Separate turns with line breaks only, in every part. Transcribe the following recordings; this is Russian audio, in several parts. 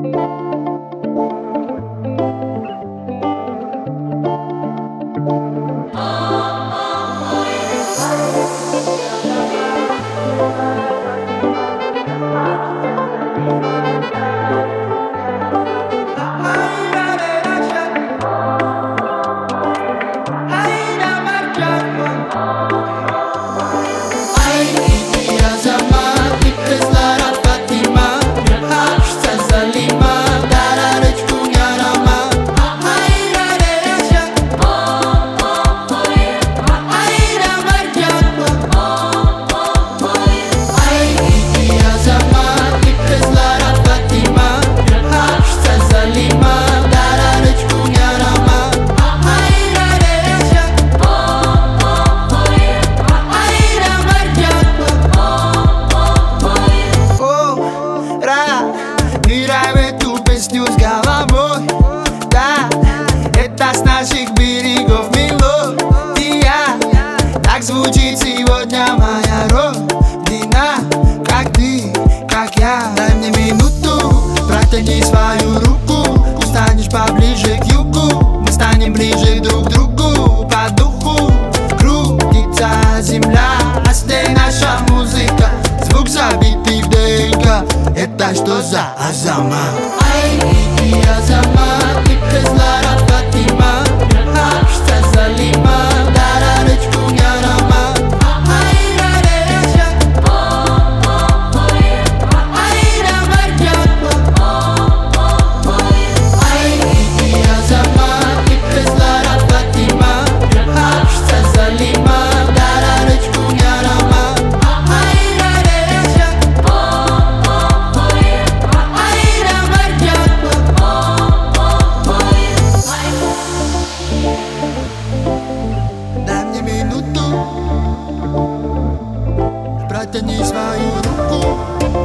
Песню с головой, да, это с наших берегов мелодия. Так звучит сегодня моя родина. Как ты, как я. Дай мне минуту, протяни свою руку. Ты станешь поближе к югу. Мы станем ближе друг к другу. По духу крутится земля. Остай наша музыка, звук забитый в ДНК. Это что за Азамат? Ай, иди, Азамат, ты кызлара Фатима. Хапшта Залима, дарарычку ярама. Айра реша, айра марджанма. Ай, иди, Азамат, ты кызлара Фатима. Хапшта Залима, дарарычку ярама. Айра реша, дай мне минуту, протяни свою руку.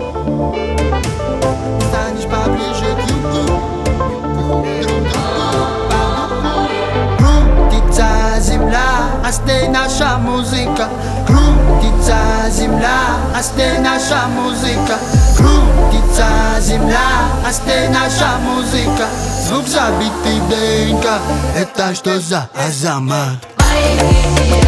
Станешь поближе к югу, друг другу по духу. Крутится земля, остай наша музыка. Крутится земля, остай наша музыка. Крутится земля, остай наша музыка. Звук забитый в ДНК. Это что за Азамат?